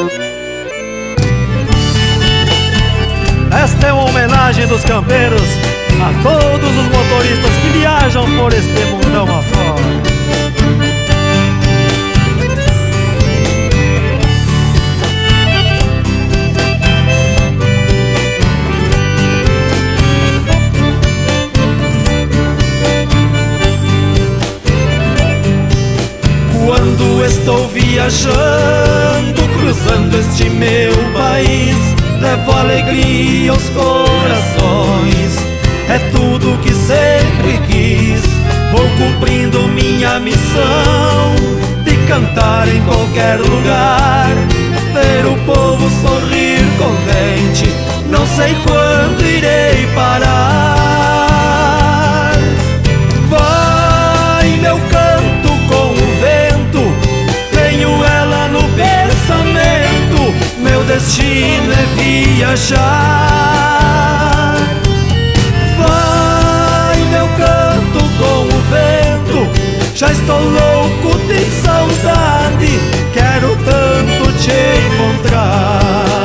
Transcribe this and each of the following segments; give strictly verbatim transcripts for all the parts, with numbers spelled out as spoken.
Esta é uma homenagem dos campeiros a todos os motoristas que viajam por este mundão afora. Quando estou viajando, cruzando este meu país, levo alegria aos corações, é tudo que sempre quis. Vou cumprindo minha missão de cantar em qualquer lugar, ver o povo sorrir contente, não sei quando irei parar. Vai meu canto com o vento, tenho ela no pensamento, meu destino é viajar. Vai meu canto com o vento, já estou louco de saudade, quero tanto te encontrar.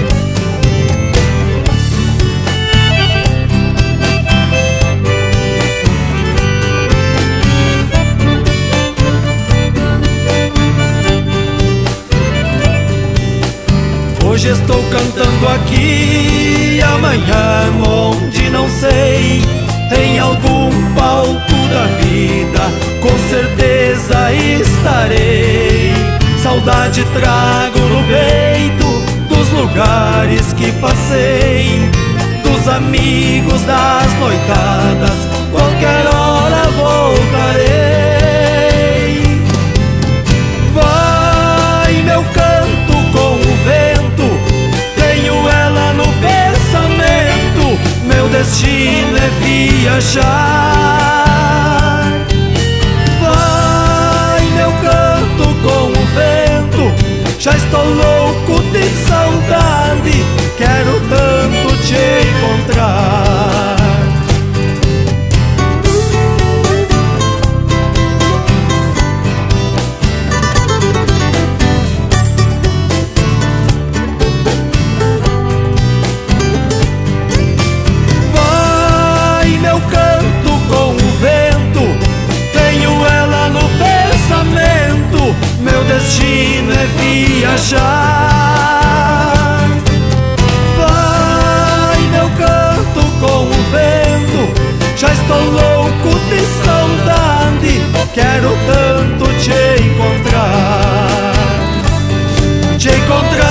Hoje estou cantando aqui, amanhã onde não sei, em algum palco da vida, com certeza estarei. Saudade trago no peito dos lugares que passei, dos amigos, das noitadas, qualquer hora voltarei. Vai meu canto com o vento, tenho ela no pensamento, meu destino é viajar. Vai meu canto com o vento, já estou louco de saudade, quero tanto te encontrar. Meu destino é viajar. Vai meu canto com o vento, já estou louco de saudade, quero tanto te encontrar. Te encontrar.